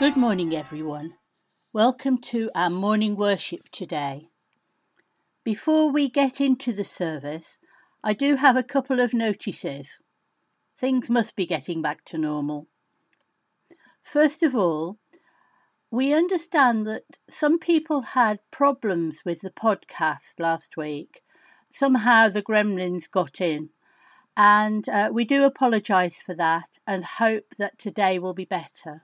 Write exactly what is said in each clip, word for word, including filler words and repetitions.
Good morning, everyone. Welcome to our morning worship today. Before we get into the service, I do have a couple of notices. Things must be getting back to normal. First of all, we understand that some people had problems with the podcast last week. Somehow the gremlins got in, and uh, we do apologise for that and hope that today will be better.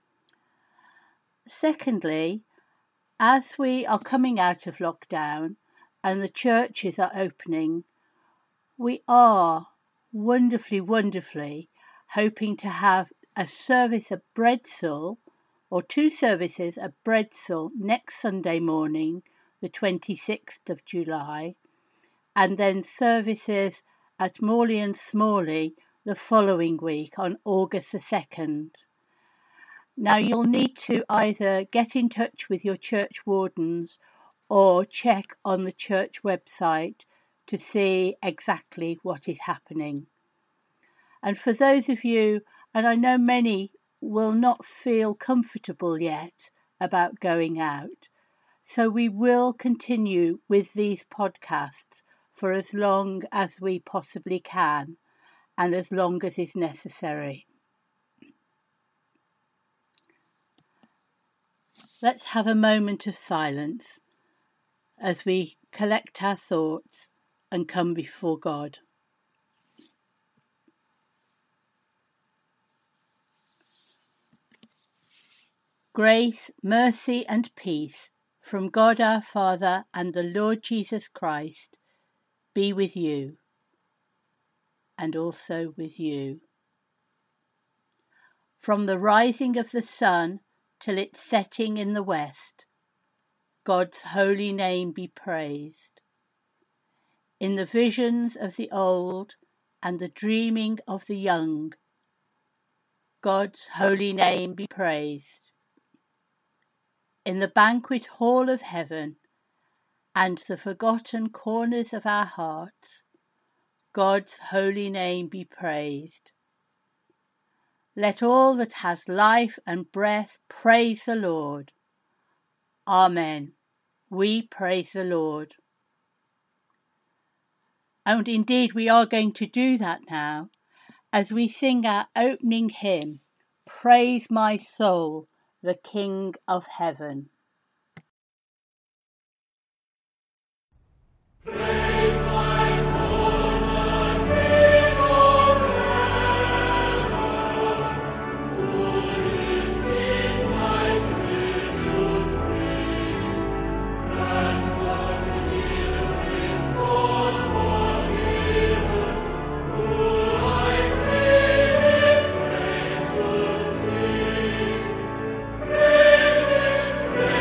Secondly, as we are coming out of lockdown and the churches are opening, we are wonderfully, wonderfully hoping to have a service at Bredsall, or two services at Bredsall next Sunday morning, the twenty-sixth of July, and then services at Morley and Smalley the following week on August the second. Now, you'll need to either get in touch with your church wardens or check on the church website to see exactly what is happening. And for those of you, and I know many will not feel comfortable yet about going out, so we will continue with these podcasts for as long as we possibly can and as long as is necessary. Let's have a moment of silence as we collect our thoughts and come before God. Grace, mercy and peace from God our Father and the Lord Jesus Christ be with you and also with you. From the rising of the sun till its setting in the west, God's holy name be praised. In the visions of the old and the dreaming of the young, God's holy name be praised. In the banquet hall of heaven and the forgotten corners of our hearts, God's holy name be praised. Let all that has life and breath praise the Lord. Amen. We praise the Lord. And indeed we are going to do that now as we sing our opening hymn, Praise My Soul, the King of Heaven. Praise my soul, the King of heaven. To his peace my tributes bring. Ransomed, healed, restored, forgiven. Who like me his praise should sing? Praise him, praise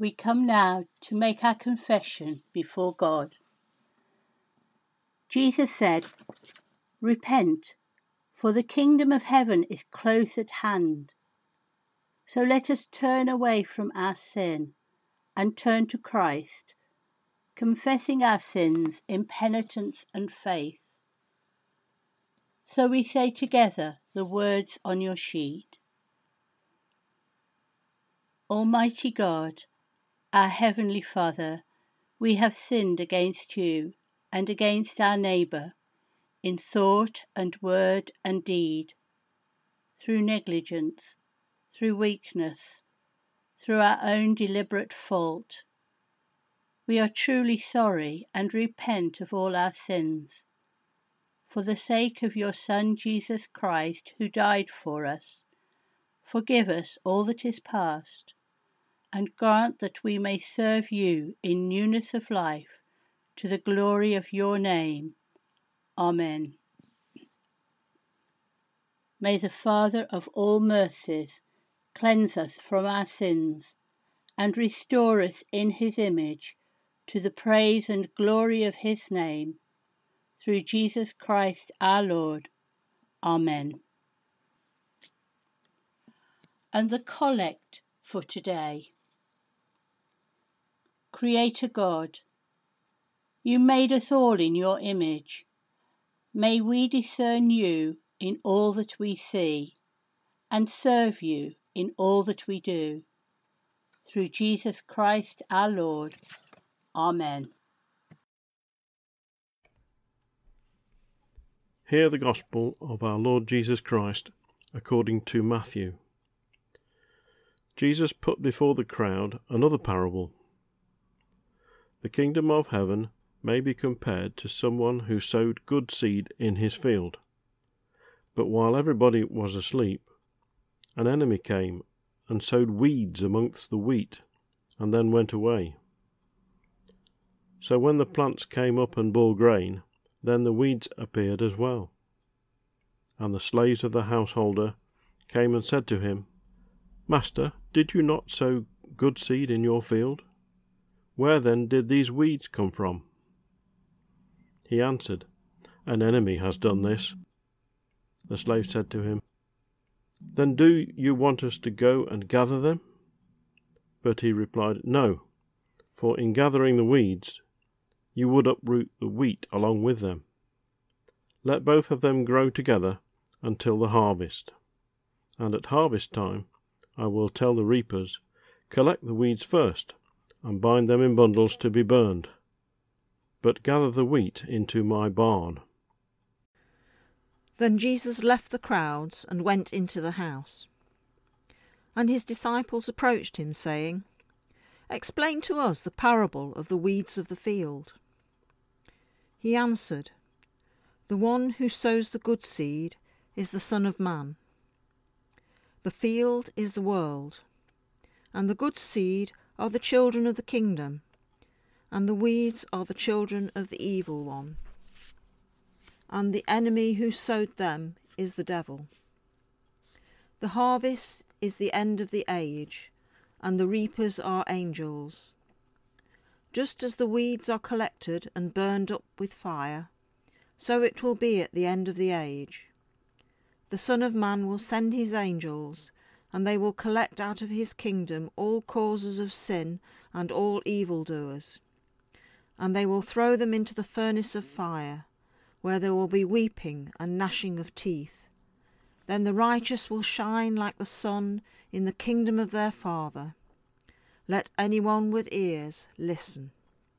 we come now to make our confession before God. Jesus said, "Repent, for the kingdom of heaven is close at hand." So let us turn away from our sin and turn to Christ, confessing our sins in penitence and faith. So we say together the words on your sheet. Almighty God, our Heavenly Father, we have sinned against you and against our neighbour, in thought and word and deed, through negligence, through weakness, through our own deliberate fault. We are truly sorry and repent of all our sins. For the sake of your Son Jesus Christ, who died for us, forgive us all that is past, and grant that we may serve you in newness of life, to the glory of your name. Amen. May the Father of all mercies cleanse us from our sins and restore us in his image to the praise and glory of his name, through Jesus Christ our Lord. Amen. And the collect for today. Creator God, you made us all in your image. May we discern you in all that we see, and serve you in all that we do. Through Jesus Christ our Lord. Amen. Hear the Gospel of our Lord Jesus Christ according to Matthew. Jesus put before the crowd another parable. The kingdom of heaven may be compared to someone who sowed good seed in his field. But while everybody was asleep, an enemy came and sowed weeds amongst the wheat, and then went away. So when the plants came up and bore grain, then the weeds appeared as well. And the slaves of the householder came and said to him, "Master, did you not sow good seed in your field? Where then did these weeds come from?" He answered, "An enemy has done this." The slave said to him, "Then do you want us to go and gather them?" But he replied, "No, for in gathering the weeds, you would uproot the wheat along with them. Let both of them grow together until the harvest. And at harvest time, I will tell the reapers, collect the weeds first, and bind them in bundles to be burned, but gather the wheat into my barn." Then Jesus left the crowds and went into the house. And his disciples approached him, saying, "Explain to us the parable of the weeds of the field." He answered, "The one who sows the good seed is the Son of Man. The field is the world, and the good seed are the children of the kingdom, and the weeds are the children of the evil one. And the enemy who sowed them is the devil. The harvest is the end of the age, and the reapers are angels. Just as the weeds are collected and burned up with fire, so it will be at the end of the age. The Son of Man will send his angels, and they will collect out of his kingdom all causes of sin and all evildoers, and they will throw them into the furnace of fire, where there will be weeping and gnashing of teeth. Then the righteous will shine like the sun in the kingdom of their Father. Let anyone with ears listen."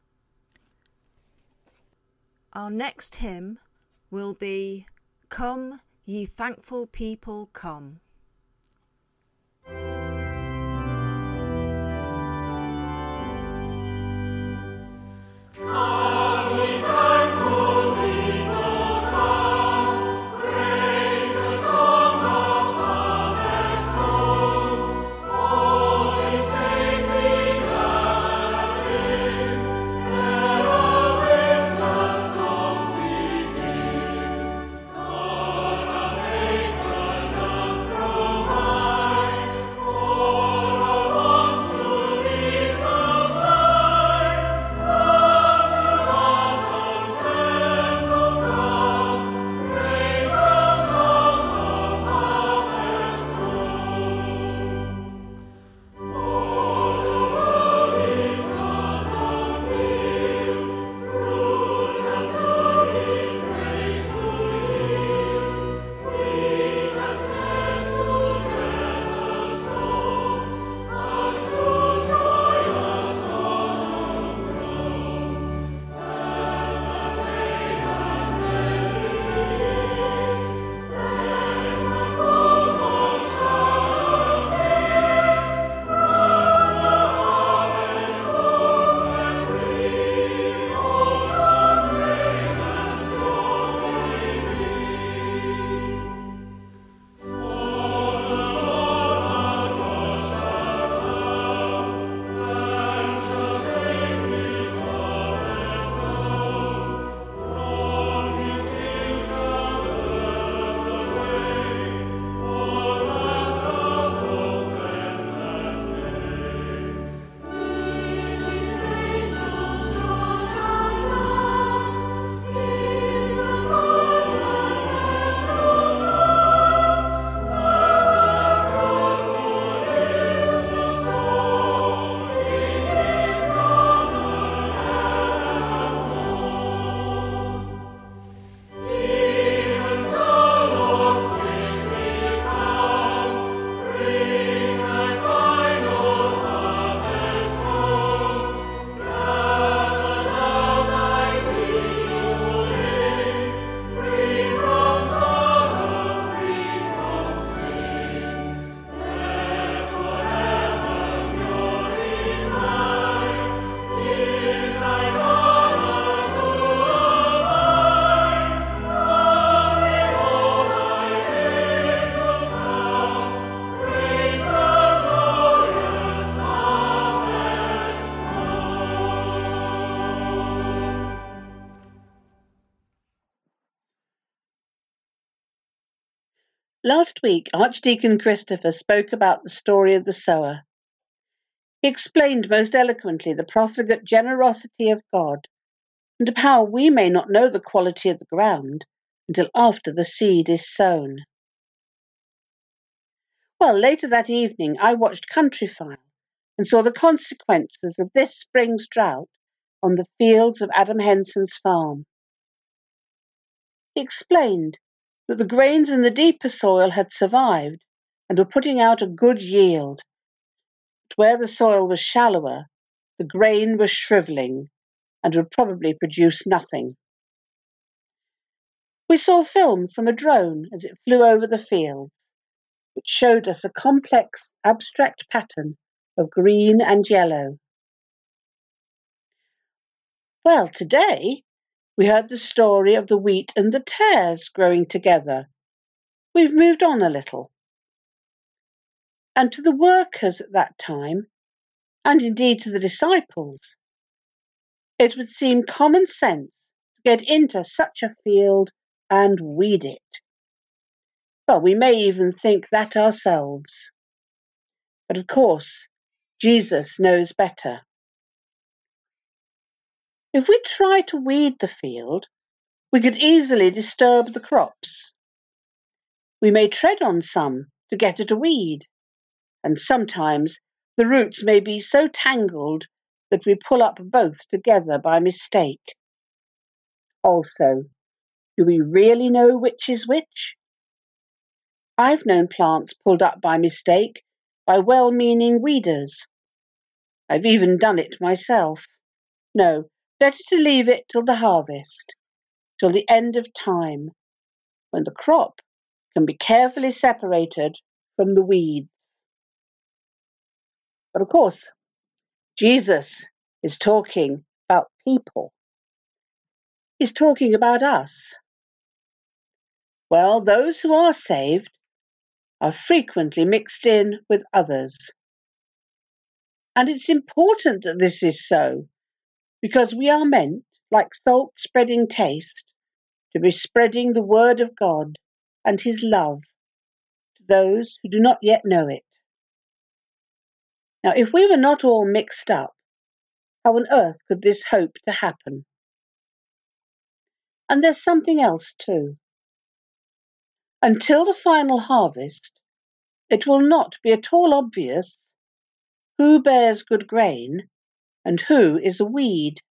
Our next hymn will be "Come, Ye Thankful People, Come." God, Last week, Archdeacon Christopher spoke about the story of the sower. He explained most eloquently the profligate generosity of God and of how we may not know the quality of the ground until after the seed is sown. Well, later that evening, I watched Countryfile and saw the consequences of this spring's drought on the fields of Adam Henson's farm. He explained that the grains in the deeper soil had survived and were putting out a good yield. But where the soil was shallower, the grain was shrivelling and would probably produce nothing. We saw film from a drone as it flew over the fields, which showed us a complex, abstract pattern of green and yellow. Well, today we heard the story of the wheat and the tares growing together. We've moved on a little. And to the workers at that time, and indeed to the disciples, it would seem common sense to get into such a field and weed it. Well, we may even think that ourselves. But of course, Jesus knows better. If we try to weed the field, we could easily disturb the crops. We may tread on some to get at a weed, and sometimes the roots may be so tangled that we pull up both together by mistake. Also, do we really know which is which? I've known plants pulled up by mistake by well-meaning weeders. I've even done it myself. No, better to leave it till the harvest, till the end of time, when the crop can be carefully separated from the weeds. But of course, Jesus is talking about people. He's talking about us. Well, those who are saved are frequently mixed in with others. And it's important that this is so, because we are meant, like salt spreading taste, to be spreading the word of God and his love to those who do not yet know it. Now, if we were not all mixed up, how on earth could this hope to happen? And there's something else too. Until the final harvest, it will not be at all obvious who bears good grain and who is a weed.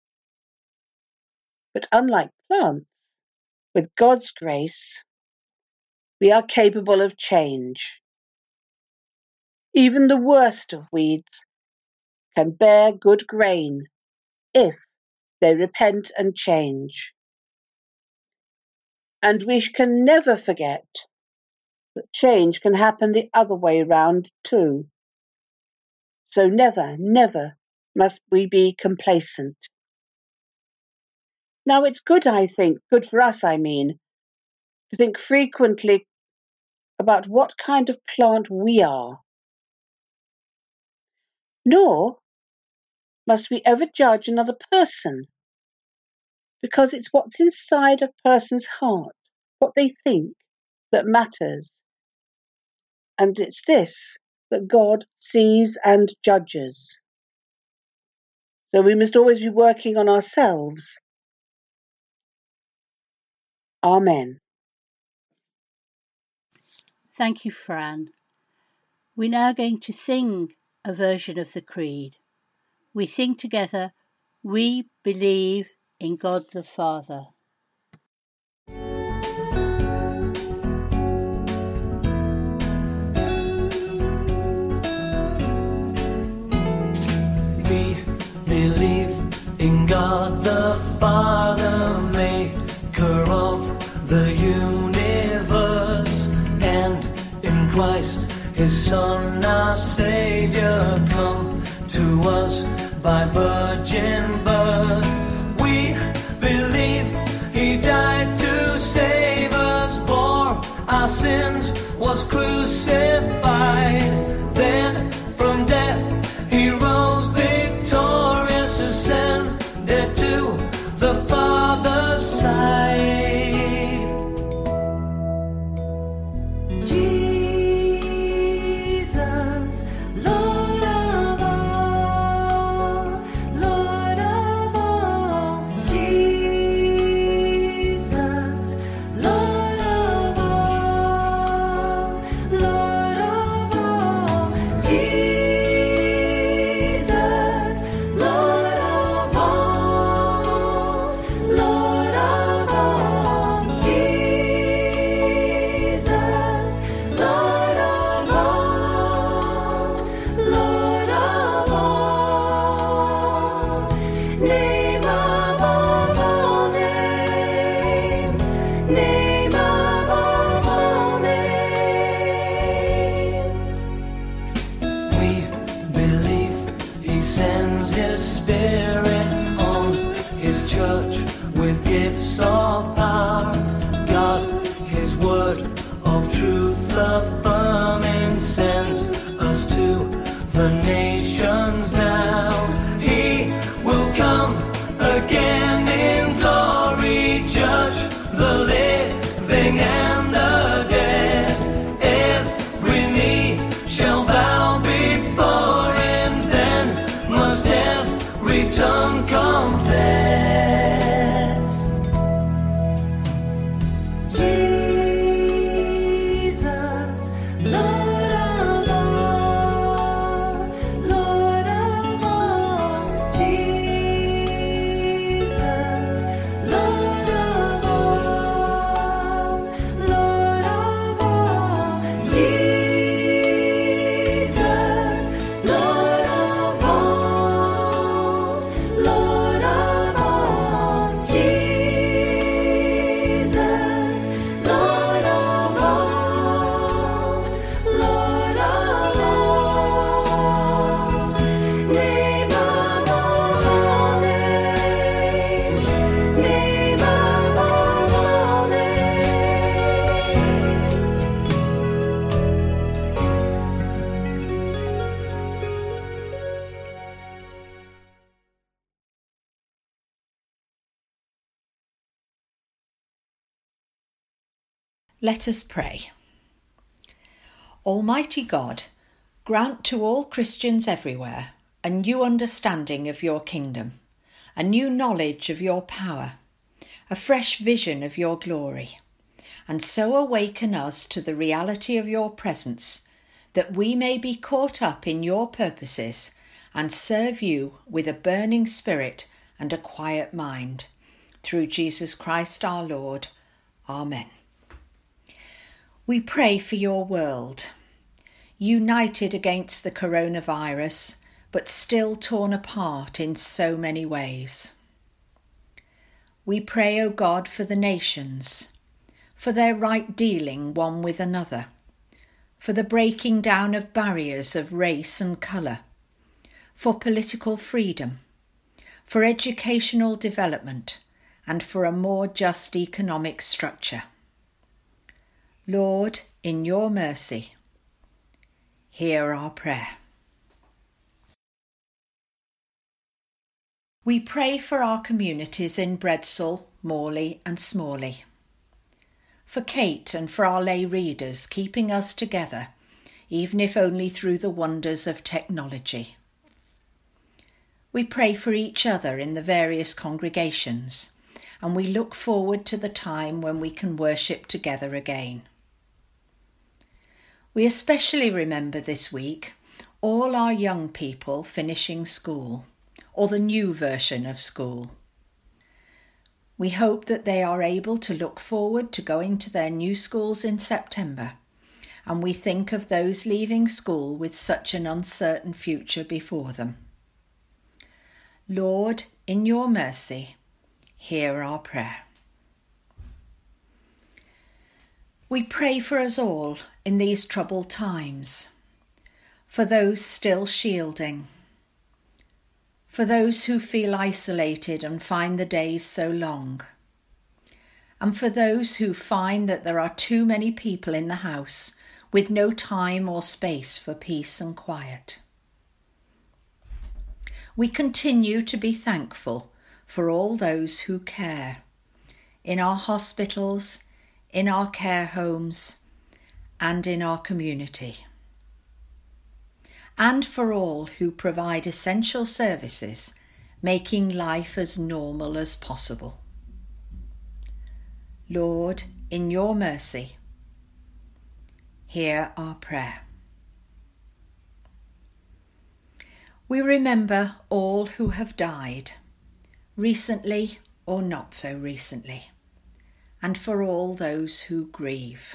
But unlike plants, with God's grace, we are capable of change. Even the worst of weeds can bear good grain if they repent and change. And we can never forget that change can happen the other way round too. So never, never must we be complacent. Now it's good, I think, good for us, I mean, to think frequently about what kind of plant we are. Nor must we ever judge another person, because it's what's inside a person's heart, what they think, that matters. And it's this that God sees and judges. So we must always be working on ourselves. Amen. Thank you, Fran. We're now going to sing a version of the Creed. We sing together, "We believe in God the Father." We believe in God the Father, maker of the universe, and in Christ, his Son, our Savior, come to us by virgin birth. We believe he died to save us, bore our sins, was crucified. Then from death he rose victorious, ascended to the Father's side. Let us pray. Almighty God, grant to all Christians everywhere a new understanding of your kingdom, a new knowledge of your power, a fresh vision of your glory, and so awaken us to the reality of your presence, that we may be caught up in your purposes and serve you with a burning spirit and a quiet mind. Through Jesus Christ our Lord. Amen. We pray for your world, united against the coronavirus, but still torn apart in so many ways. We pray, O God, for the nations, for their right dealing one with another, for the breaking down of barriers of race and colour, for political freedom, for educational development, and for a more just economic structure. Lord, in your mercy, hear our prayer. We pray for our communities in Bredsall, Morley and Smalley, for Kate and for our lay readers keeping us together, even if only through the wonders of technology. We pray for each other in the various congregations, and we look forward to the time when we can worship together again. We especially remember this week all our young people finishing school, or the new version of school. We hope that they are able to look forward to going to their new schools in September, and we think of those leaving school with such an uncertain future before them. Lord, in your mercy, hear our prayer. We pray for us all in these troubled times, for those still shielding, for those who feel isolated and find the days so long, and for those who find that there are too many people in the house with no time or space for peace and quiet. We continue to be thankful for all those who care, in our hospitals, in our care homes, and in our community, and for all who provide essential services, making life as normal as possible. Lord, in your mercy, hear our prayer. We remember all who have died, recently or not so recently, and for all those who grieve.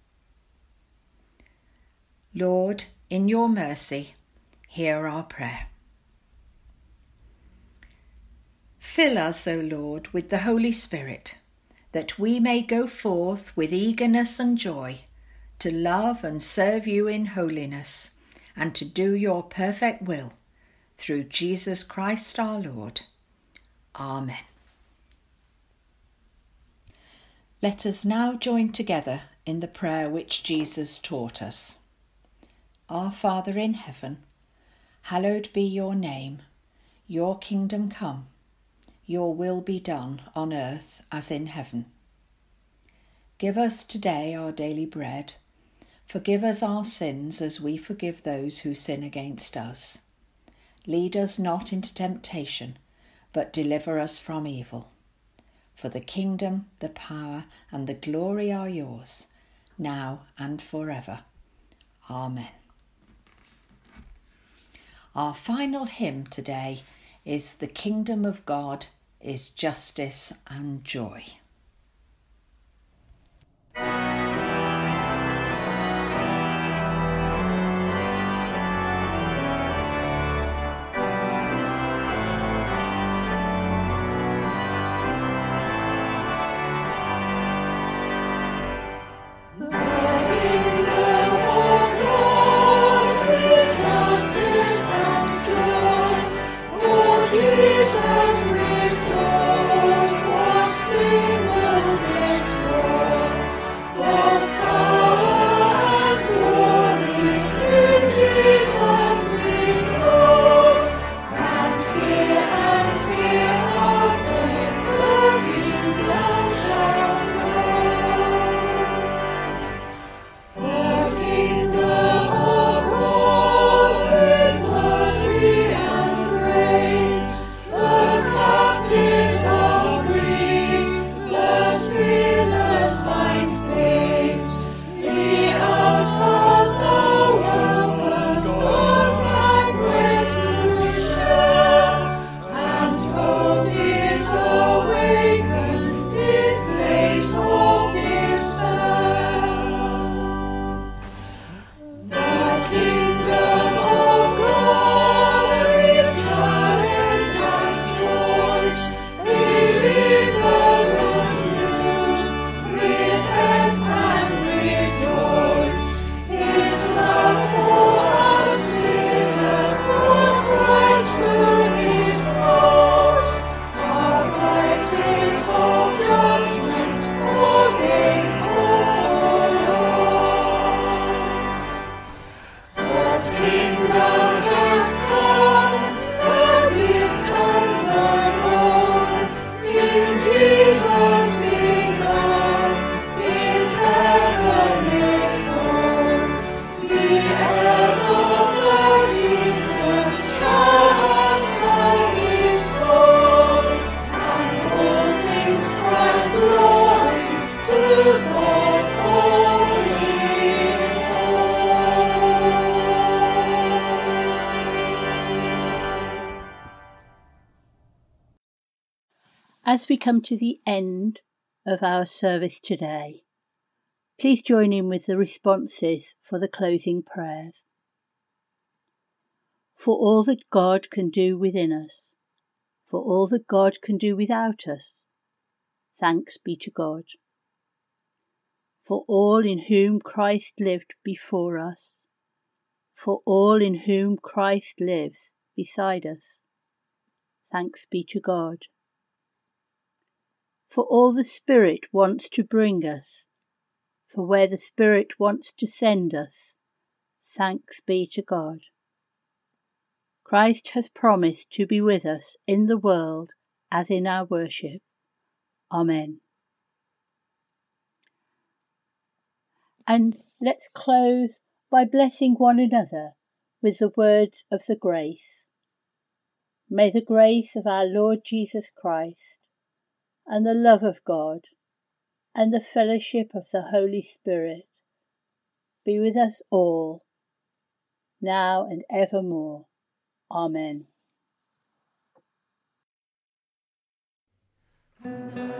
Lord, in your mercy, hear our prayer. Fill us, O Lord, with the Holy Spirit, that we may go forth with eagerness and joy to love and serve you in holiness, and to do your perfect will, through Jesus Christ our Lord. Amen. Let us now join together in the prayer which Jesus taught us. Our Father in heaven, hallowed be your name. Your kingdom come. Your will be done on earth as in heaven. Give us today our daily bread. Forgive us our sins as we forgive those who sin against us. Lead us not into temptation, but deliver us from evil. For the kingdom, the power, and the glory are yours, now and forever. Amen. Our final hymn today is "The Kingdom of God is Justice and Joy." Jesus restores what's in As we come to the end of our service today, please join in with the responses for the closing prayers. For all that God can do within us, for all that God can do without us, thanks be to God. For all in whom Christ lived before us, for all in whom Christ lives beside us, thanks be to God. For all the Spirit wants to bring us, for where the Spirit wants to send us, thanks be to God. Christ has promised to be with us in the world as in our worship. Amen. And let's close by blessing one another with the words of the grace. May the grace of our Lord Jesus Christ, and the love of God, and the fellowship of the Holy Spirit be with us all, now and evermore. Amen.